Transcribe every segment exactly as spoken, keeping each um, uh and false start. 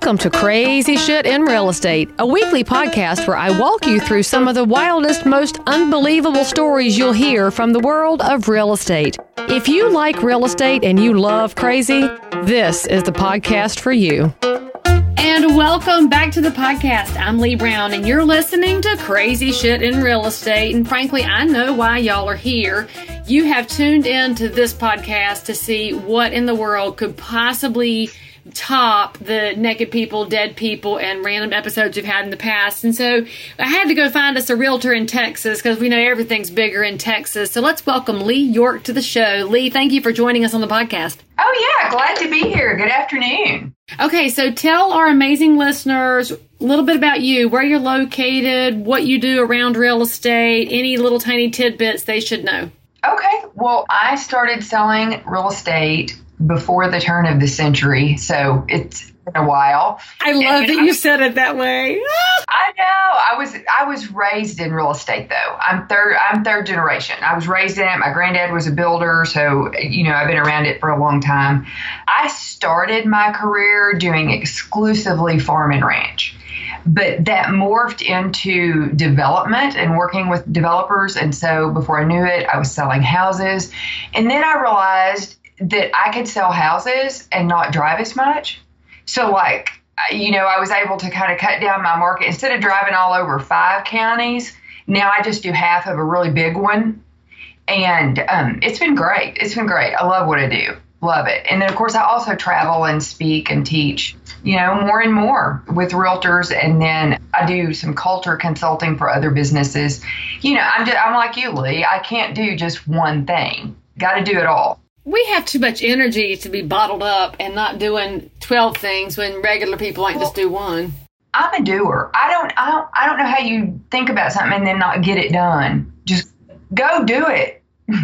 Welcome to Crazy Shit in Real Estate, a weekly podcast where I walk you through some of the wildest, most unbelievable stories you'll hear from the world of real estate. If you like real estate and you love crazy, this is the podcast for you. And welcome back to the podcast. I'm Lee Brown, and you're listening to Crazy Shit in Real Estate. And frankly, I know why y'all are here. You have tuned into this podcast to see what in the world could possibly top the naked people, dead people, and random episodes we've had in the past. And so I had to go find us a realtor in Texas because we know everything's bigger in Texas. So let's welcome Lee York to the show. Lee, thank you for joining us on the podcast. Oh, yeah. Glad to be here. Good afternoon. Okay, so tell our amazing listeners a little bit about you, where you're located, what you do around real estate, any little tiny tidbits they should know. Okay. Well, I started selling real estate before the turn of the century, so it's been a while. I love and, that I, you said it that way. I know. I was I was raised in real estate, though. I'm third I'm third generation. I was raised in it. My granddad was a builder, so you know I've been around it for a long time. I started my career doing exclusively farm and ranch. But that morphed into development and working with developers. And so before I knew it, I was selling houses. And then I realized that I could sell houses and not drive as much. So like, you know, I was able to kind of cut down my market. Instead of driving all over five counties, now I just do half of a really big one. And um, it's been great. It's been great. I love what I do. Love it. And then, of course, I also travel and speak and teach, you know, more and more with realtors. And then I do some culture consulting for other businesses. You know, I'm just, I'm like you, Lee. I can't do just one thing. Got to do it all. We have too much energy to be bottled up and not doing twelve things when regular people ain't well, just do one. I'm a doer. I don't, I don't, I don't know how you think about something and then not get it done. Just go do it.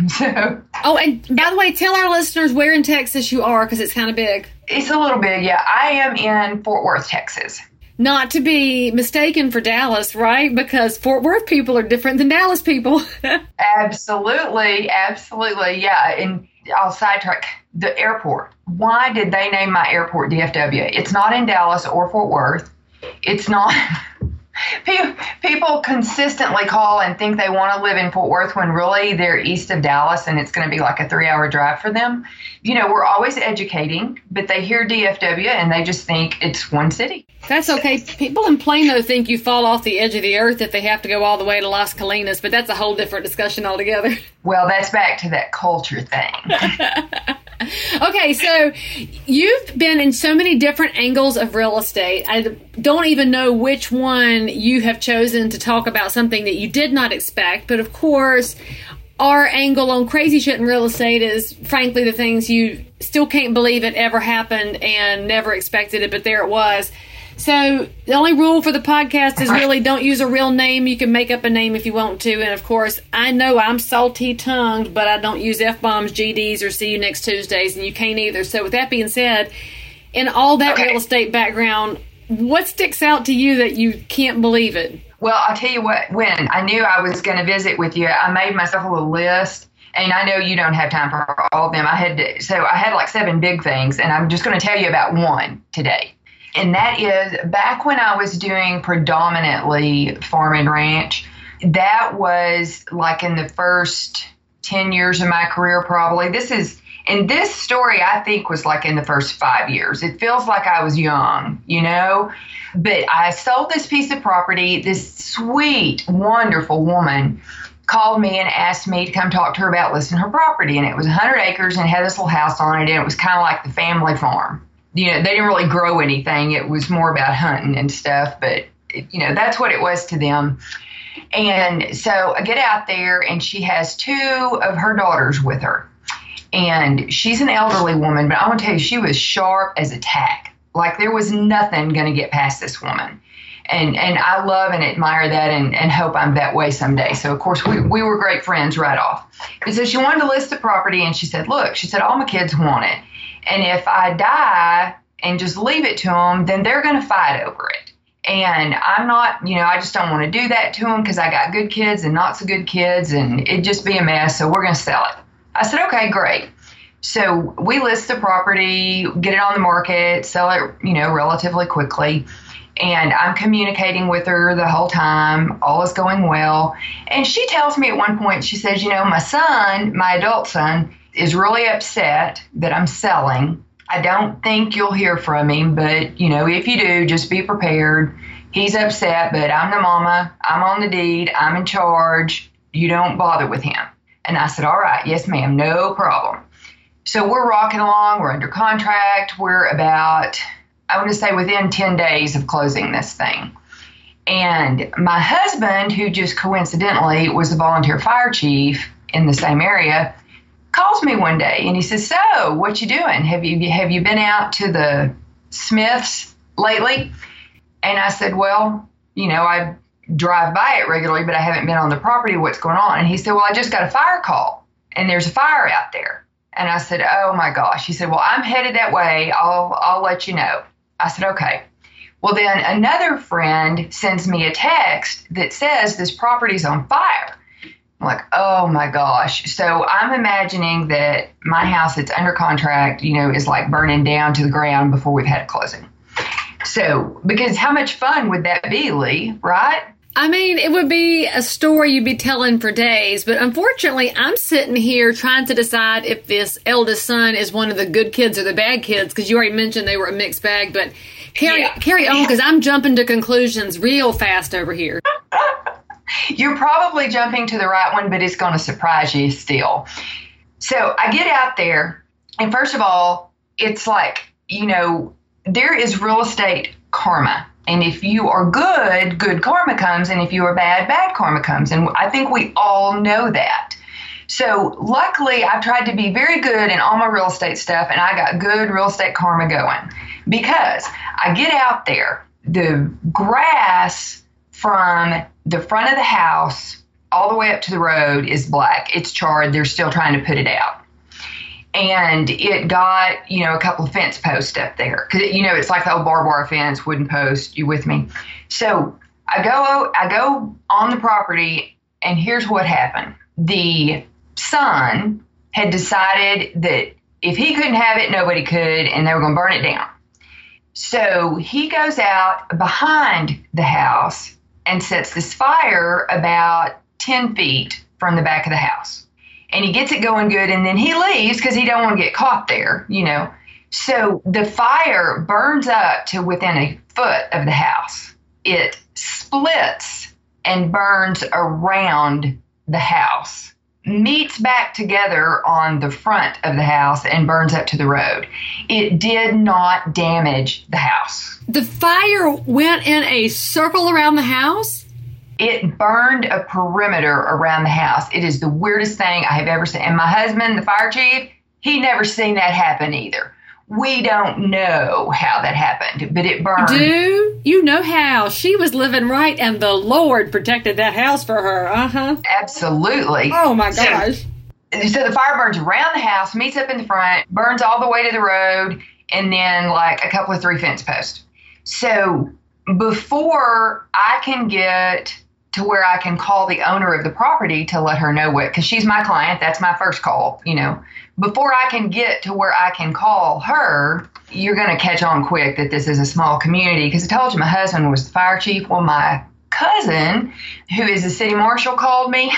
So, oh, and by the way, tell our listeners where in Texas you are, because it's kind of big. It's a little big, yeah. I am in Fort Worth, Texas. Not to be mistaken for Dallas, right? Because Fort Worth people are different than Dallas people. Absolutely, absolutely, yeah. And I'll sidetrack the airport. Why did they name my airport D F W? It's not in Dallas or Fort Worth. It's not... People consistently call and think they want to live in Fort Worth when really they're east of Dallas and it's going to be like a three-hour drive for them. You know, we're always educating, but they hear D F W and they just think it's one city. That's okay. People in Plano think you fall off the edge of the earth if they have to go all the way to Las Colinas, but that's a whole different discussion altogether. Well, that's back to that culture thing. Okay, so you've been in so many different angles of real estate. I don't even know which one you have chosen to talk about something that you did not expect. But of course, our angle on crazy shit in real estate is, frankly, the things you still can't believe it ever happened and never expected it, but there it was. So the only rule for the podcast is really don't use a real name. You can make up a name if you want to. And, of course, I know I'm salty-tongued, but I don't use F-bombs, G Ds, or see you next Tuesdays, and you can't either. So with that being said, in all that okay. real estate background, what sticks out to you that you can't believe it? Well, I'll tell you what, when I knew I was going to visit with you, I made myself a little list. And I know you don't have time for all of them. I had to, so I had like seven big things, and I'm just going to tell you about one today. And that is back when I was doing predominantly farm and ranch, that was like in the first ten years of my career, probably. This is, and this story I think was like in the first five years. It feels like I was young, you know, but I sold this piece of property. This sweet, wonderful woman called me and asked me to come talk to her about listing her property. And it was one hundred acres and had this little house on it. And it was kind of like the family farm. You know, they didn't really grow anything. It was more about hunting and stuff, but, you know, that's what it was to them. And so I get out there, and she has two of her daughters with her. And she's an elderly woman, but I want to tell you, she was sharp as a tack. Like, there was nothing going to get past this woman. And and I love and admire that and, and hope I'm that way someday. So, of course, we, we were great friends right off. And so she wanted to list the property, and she said, look, she said, all my kids want it. And if I die and just leave it to them, then they're going to fight over it. And I'm not, you know, I just don't want to do that to them because I got good kids and not so good kids, and it'd just be a mess. So we're going to sell it. I said, okay, great. So we list the property, get it on the market, sell it, you know, relatively quickly. And I'm communicating with her the whole time. All is going well. And she tells me at one point, she says, you know, my son, my adult son, is really upset that I'm selling. I don't think you'll hear from him, but, you know, if you do, just be prepared. He's upset, but I'm the mama. I'm on the deed. I'm in charge. You don't bother with him. And I said, all right, yes, ma'am, no problem. So we're rocking along. We're under contract. We're about, I want to say, within ten days of closing this thing. And my husband, who just coincidentally was a volunteer fire chief in the same area, calls me one day and he says, so what you doing? Have you, have you been out to the Smiths lately? And I said, well, you know, I drive by it regularly, but I haven't been on the property. What's going on? And he said, well, I just got a fire call and there's a fire out there. And I said, oh my gosh. He said, well, I'm headed that way. I'll, I'll let you know. I said, okay. Well, then another friend sends me a text that says this property's on fire. I'm like, oh my gosh. So I'm imagining that my house that's under contract, you know, is like burning down to the ground before we've had a closing. So, because how much fun would that be, Lee, right? I mean, it would be a story you'd be telling for days, but unfortunately, I'm sitting here trying to decide if this eldest son is one of the good kids or the bad kids, because you already mentioned they were a mixed bag, but carry, yeah. carry on, because I'm jumping to conclusions real fast over here. You're probably jumping to the right one, but it's going to surprise you still. So I get out there, and first of all, it's like, you know, there is real estate karma. And if you are good, good karma comes. And if you are bad, bad karma comes. And I think we all know that. So luckily, I've tried to be very good in all my real estate stuff. And I got good real estate karma going. Because I get out there, the grass from the front of the house all the way up to the road is black. It's charred. They're still trying to put it out. And it got, you know, a couple of fence posts up there. Because, you know, it's like the old barbed wire fence, wooden post. You with me? So I go, I go on the property, and here's what happened. The son had decided that if he couldn't have it, nobody could, and they were going to burn it down. So he goes out behind the house and sets this fire about ten feet from the back of the house. And he gets it going good, and then he leaves because he don't want to get caught there, you know. So the fire burns up to within a foot of the house. It splits and burns around the house, meets back together on the front of the house, and burns up to the road. It did not damage the house. The fire went in a circle around the house? It burned a perimeter around the house. It is the weirdest thing I have ever seen. And my husband, the fire chief, he never seen that happen either. We don't know how that happened, but it burned. Do you know how? She was living right, and the Lord protected that house for her. Uh-huh. Absolutely. Oh, my gosh. So, so the fire burns around the house, meets up in the front, burns all the way to the road, and then like a couple of three fence posts. So before I can get to where I can call the owner of the property to let her know what, because she's my client, that's my first call, you know. Before I can get to where I can call her, you're going to catch on quick that this is a small community, because I told you my husband was the fire chief. Well, my cousin, who is the city marshal, called me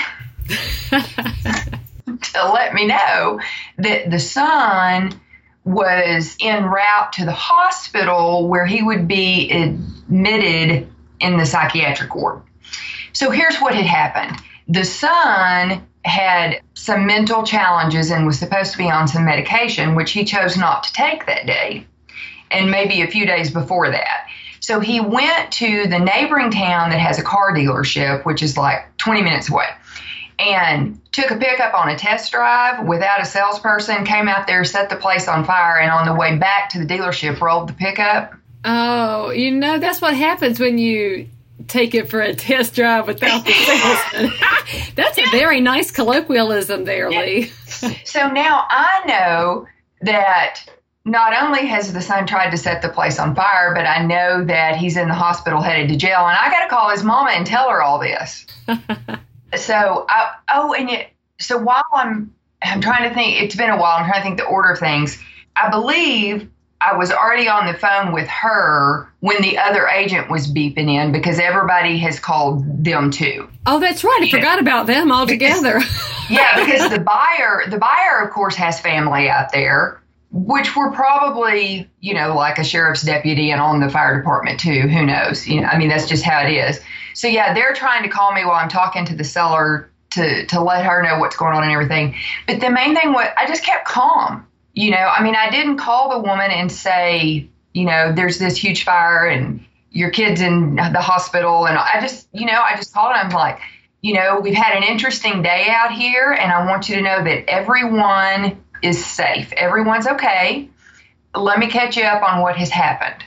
to let me know that the son was en route to the hospital where he would be admitted in the psychiatric ward. So here's what had happened. The son had some mental challenges and was supposed to be on some medication, which he chose not to take that day, and maybe a few days before that. So he went to the neighboring town that has a car dealership, which is like twenty minutes away, and took a pickup on a test drive without a salesperson, came out there, set the place on fire, and on the way back to the dealership, rolled the pickup. Oh, you know, that's what happens when you take it for a test drive without the salesman. That's a very nice colloquialism there, Lee. So now I know that not only has the son tried to set the place on fire, but I know that he's in the hospital headed to jail, and I got to call his mama and tell her all this. So, I, oh, and yet, so while I'm I'm trying to think, it's been a while. I'm trying to think the order of things. I believe I was already on the phone with her when the other agent was beeping in because everybody has called them too. Oh, that's right. I yeah. forgot about them altogether. Because, yeah, because the buyer, the buyer, of course, has family out there, which were probably, you know, like a sheriff's deputy and on the fire department too. Who knows? You know, I mean, that's just how it is. So, yeah, they're trying to call me while I'm talking to the seller to, to let her know what's going on and everything. But the main thing was I just kept calm. You know, I mean, I didn't call the woman and say, you know, there's this huge fire and your kid's in the hospital. And I just, you know, I just called and I'm like, you know, we've had an interesting day out here. And I want you to know that everyone is safe. Everyone's okay. Let me catch you up on what has happened.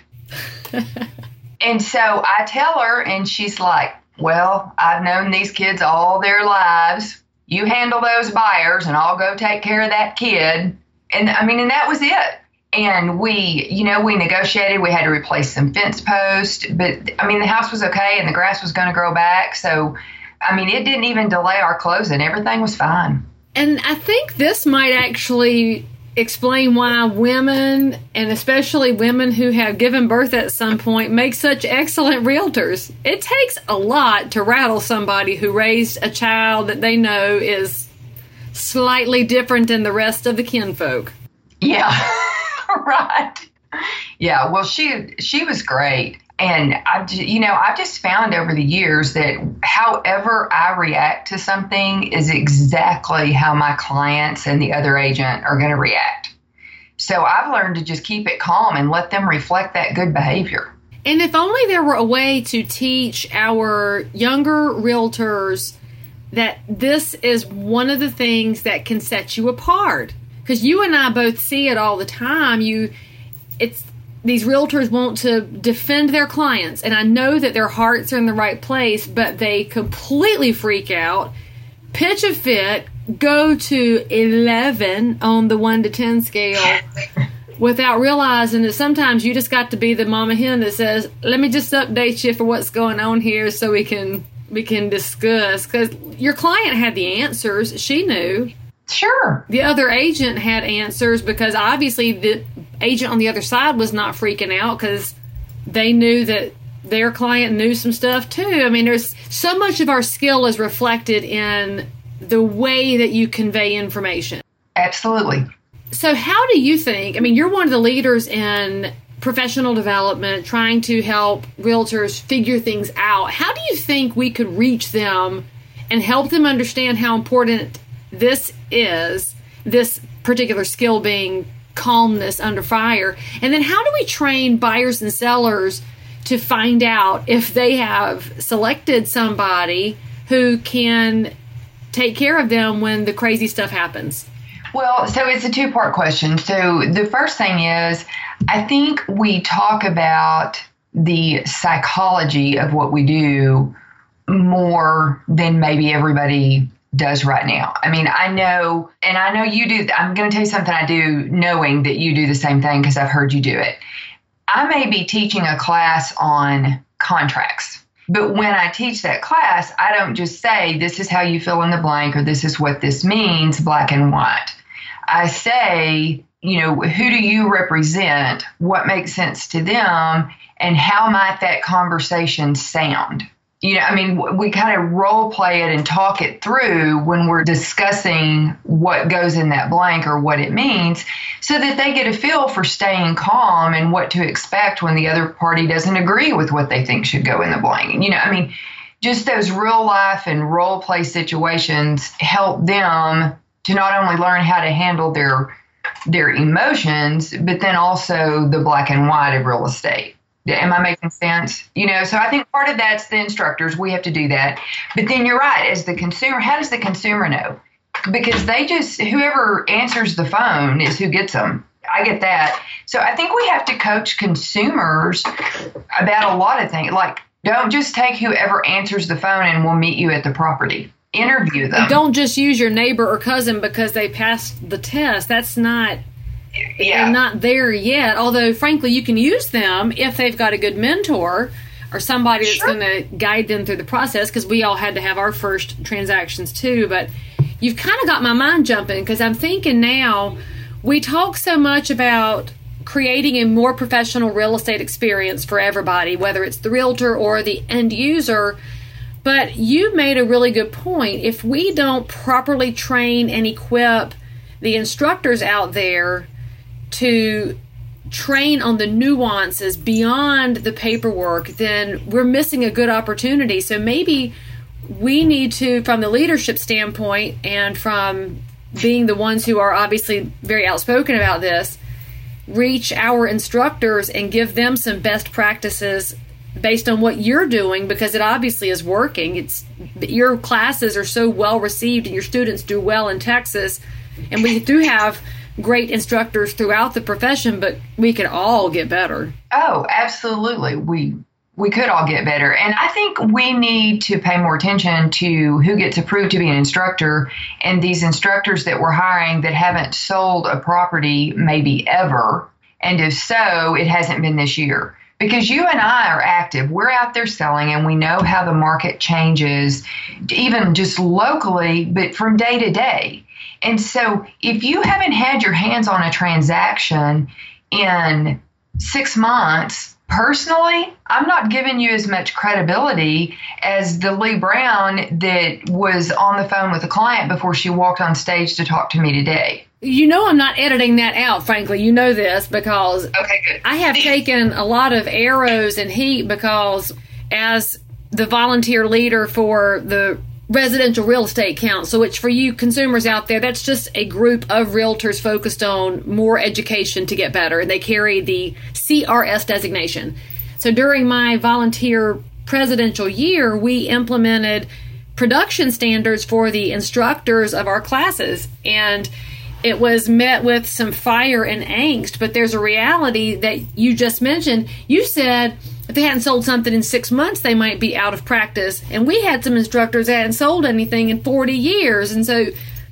And so I tell her and she's like, well, I've known these kids all their lives. You handle those buyers and I'll go take care of that kid. And I mean, and that was it. And we, you know, we negotiated. We had to replace some fence posts. But I mean, the house was okay and the grass was going to grow back. So, I mean, it didn't even delay our closing. Everything was fine. And I think this might actually explain why women, and especially women who have given birth at some point, make such excellent realtors. It takes a lot to rattle somebody who raised a child that they know is slightly different than the rest of the kinfolk. Yeah, right. Yeah, well, she she was great. And, I, you know, I've just found over the years that however I react to something is exactly how my clients and the other agent are going to react. So I've learned to just keep it calm and let them reflect that good behavior. And if only there were a way to teach our younger realtors that this is one of the things that can set you apart. Because you and I both see it all the time. You, it's these realtors want to defend their clients, and I know that their hearts are in the right place, but they completely freak out, pitch a fit, go to eleven on the one to ten scale without realizing that sometimes you just got to be the mama hen that says, let me just update you for what's going on here so we can we can discuss. Because your client had the answers. She knew. Sure. The other agent had answers because obviously the agent on the other side was not freaking out because they knew that their client knew some stuff too. I mean, there's so much of our skill is reflected in the way that you convey information. Absolutely. So how do you think, I mean, you're one of the leaders in professional development, trying to help realtors figure things out. How do you think we could reach them and help them understand how important this is, this particular skill being calmness under fire? And then how do we train buyers and sellers to find out if they have selected somebody who can take care of them when the crazy stuff happens? Well, so it's a two-part question. So the first thing is, I think we talk about the psychology of what we do more than maybe everybody does right now. I mean, I know, and I know you do, I'm going to tell you something I do knowing that you do the same thing because I've heard you do it. I may be teaching a class on contracts, but when I teach that class, I don't just say, this is how you fill in the blank or this is what this means, black and white. I say, you know, who do you represent? What makes sense to them? And how might that conversation sound? You know, I mean, we kind of role play it and talk it through when we're discussing what goes in that blank or what it means so that they get a feel for staying calm and what to expect when the other party doesn't agree with what they think should go in the blank. You know, I mean, just those real life and role play situations help them to not only learn how to handle their their emotions, but then also the black and white of real estate. Am I making sense? You know, so I think part of that's the instructors. We have to do that. But then you're right. As the consumer, how does the consumer know? Because they just, whoever answers the phone is who gets them. I get that. So I think we have to coach consumers about a lot of things. Like, don't just take whoever answers the phone and we'll meet you at the property. Interview them. Don't just use your neighbor or cousin because they passed the test. That's not... Yeah. They're not there yet, although frankly you can use them if they've got a good mentor or somebody that's sure. going to guide them through the process, because we all had to have our first transactions too. But you've kind of got my mind jumping, because I'm thinking now, we talk so much about creating a more professional real estate experience for everybody, whether it's the realtor or the end user. But you made a really good point. If we don't properly train and equip the instructors out there to train on the nuances beyond the paperwork, then we're missing a good opportunity. So maybe we need to, from the leadership standpoint and from being the ones who are obviously very outspoken about this, reach our instructors and give them some best practices based on what you're doing, because it obviously is working. It's your classes are so well received and your students do well in Texas, and we do have great instructors throughout the profession, but we could all get better. Oh, absolutely. We we could all get better. And I think we need to pay more attention to who gets approved to be an instructor, and these instructors that we're hiring that haven't sold a property maybe ever. And if so, it hasn't been this year. Because you and I are active. We're out there selling, and we know how the market changes, even just locally, but from day to day. And so if you haven't had your hands on a transaction in six months, personally, I'm not giving you as much credibility as the Lee Brown that was on the phone with a client before she walked on stage to talk to me today. You know I'm not editing that out, frankly. You know this, because okay, good. I have taken a lot of arrows and heat, because as the volunteer leader for the Residential Real Estate Council, which for you consumers out there, that's just a group of realtors focused on more education to get better. And they carry the C R S designation. So during my volunteer presidential year, we implemented production standards for the instructors of our classes. And it was met with some fire and angst, but there's a reality that you just mentioned. You said if they hadn't sold something in six months, they might be out of practice. And we had some instructors that hadn't sold anything in forty years. And so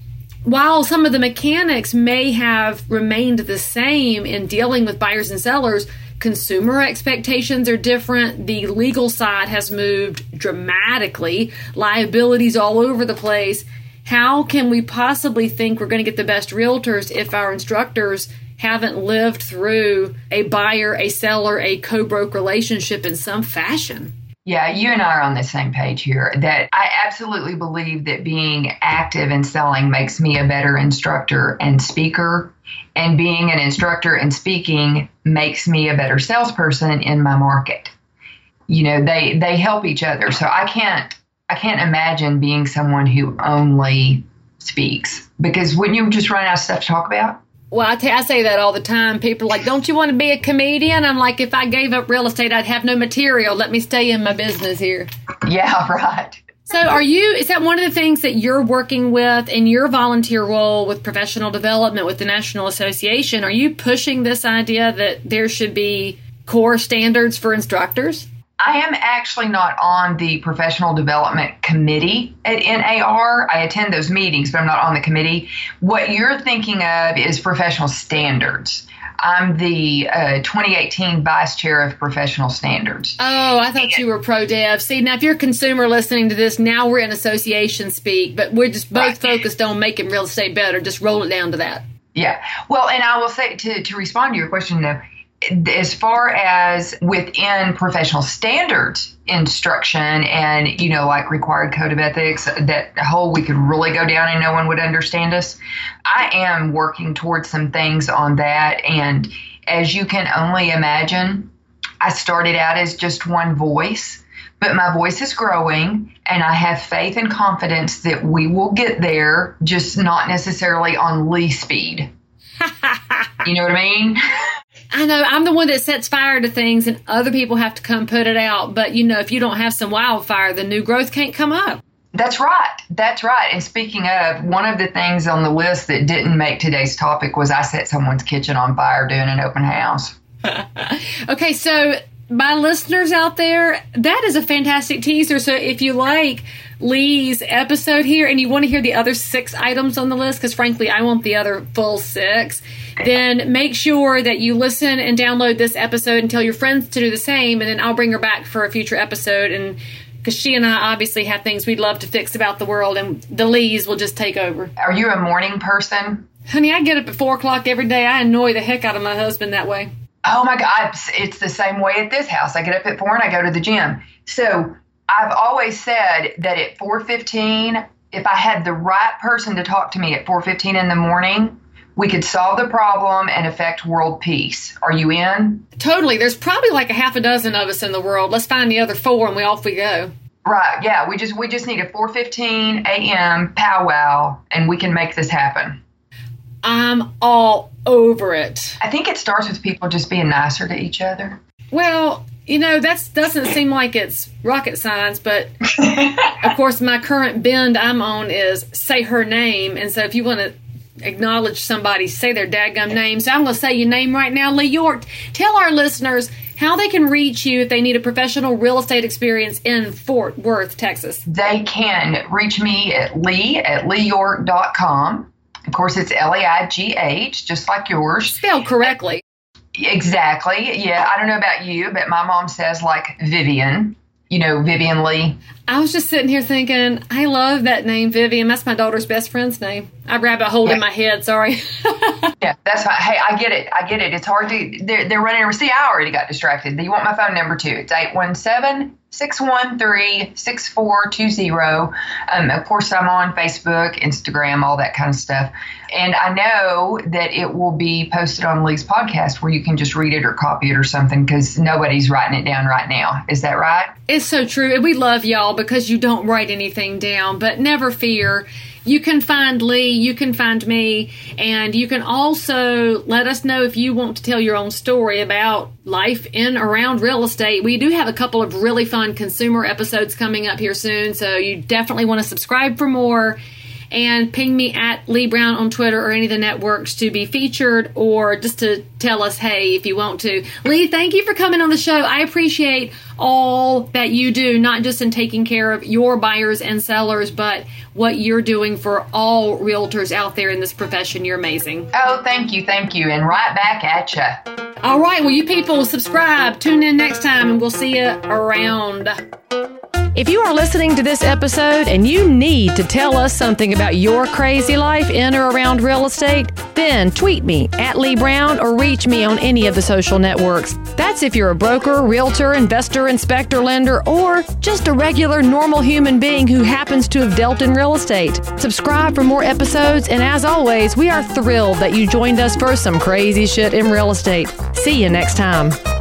while some of the mechanics may have remained the same in dealing with buyers and sellers, consumer expectations are different. The legal side has moved dramatically. Liabilities all over the place. How can we possibly think we're going to get the best realtors if our instructors haven't lived through a buyer, a seller, a co-broke relationship in some fashion? Yeah, you and I are on the same page here, that I absolutely believe that being active in selling makes me a better instructor and speaker, and being an instructor and speaking makes me a better salesperson in my market. You know, they, they help each other. So I can't I can't imagine being someone who only speaks, because wouldn't you just run out of stuff to talk about? Well, I, t- I say that all the time. People are like, don't you want to be a comedian? I'm like, if I gave up real estate, I'd have no material. Let me stay in my business here. Yeah, right. So are you, is that one of the things that you're working with in your volunteer role with professional development with the National Association? Are you pushing this idea that there should be core standards for instructors? I am actually not on the professional development committee at N A R. I attend those meetings, but I'm not on the committee. What you're thinking of is professional standards. I'm the uh, twenty eighteen vice chair of professional standards. Oh, I thought you were pro-dev. See, now if you're a consumer listening to this, now we're in association speak, but we're just both right. focused on making real estate better. Just roll it down to that. Yeah. Well, and I will say, to, to respond to your question, though, as far as within professional standards instruction and, you know, like required code of ethics, that whole we could really go down and no one would understand us. I am working towards some things on that. And as you can only imagine, I started out as just one voice, but my voice is growing, and I have faith and confidence that we will get there, just not necessarily on Lee speed. You know what I mean? I know I'm the one that sets fire to things, and other people have to come put it out. But, you know, if you don't have some wildfire, the new growth can't come up. That's right. That's right. And speaking of, one of the things on the list that didn't make today's topic was I set someone's kitchen on fire doing an open house. Okay, so my listeners out there, that is a fantastic teaser. So if you like Lee's episode here and you want to hear the other six items on the list, because frankly, I want the other full six, then make sure that you listen and download this episode and tell your friends to do the same. And then I'll bring her back for a future episode and because she and I obviously have things we'd love to fix about the world, and the Lees will just take over. Are you a morning person? Honey, I get up at four o'clock every day. I annoy the heck out of my husband that way. Oh my God, it's the same way at this house. I get up at four and I go to the gym. So I've always said that at four fifteen, if I had the right person to talk to me at four fifteen in the morning, we could solve the problem and affect world peace. Are you in? Totally. There's probably like a half a dozen of us in the world. Let's find the other four and we off we go. Right. Yeah. We just we just need a four fifteen a.m. powwow and we can make this happen. I'm all over it. I think it starts with people just being nicer to each other. Well, you know, that doesn't seem like it's rocket science, but of course my current bend I'm on is say her name. And so if you want to acknowledge somebody, say their dadgum name. So I'm going to say your name right now, Lee York. Tell our listeners how they can reach you if they need a professional real estate experience in Fort Worth, Texas. They can reach me at Lee at lee york dot com. Of course, it's L A I G H, just like yours. Spelled correctly. Exactly. Yeah, I don't know about you, but my mom says like Vivian. You know, Vivian Lee. I was just sitting here thinking, I love that name, Vivian. That's my daughter's best friend's name. I rabbit hole yeah. in my head, sorry. Yeah, that's fine. Hey, I get it. I get it. It's hard to, they're, they're running over. See, I already got distracted. You want my phone number too. It's eight one seven, six one three, six four two zero. Um, of course, I'm on Facebook, Instagram, all that kind of stuff. And I know that it will be posted on Lee's podcast where you can just read it or copy it or something because nobody's writing it down right now. Is that right? It's so true. And we love y'all because you don't write anything down. But never fear. You can find Lee, you can find me, and you can also let us know if you want to tell your own story about life in around real estate. We do have a couple of really fun consumer episodes coming up here soon, so you definitely want to subscribe for more. And ping me at Lee Brown on Twitter or any of the networks to be featured or just to tell us, hey, if you want to. Lee, thank you for coming on the show. I appreciate all that you do, not just in taking care of your buyers and sellers, but what you're doing for all realtors out there in this profession. You're amazing. Oh, thank you. Thank you. And right back at you. All right. Well, you people subscribe. Tune in next time and we'll see you around. If you are listening to this episode and you need to tell us something about your crazy life in or around real estate, then tweet me at Lee Brown or reach me on any of the social networks. That's if you're a broker, realtor, investor, inspector, lender, or just a regular normal human being who happens to have dealt in real estate. Subscribe for more episodes, and as always, we are thrilled that you joined us for some crazy shit in real estate. See you next time.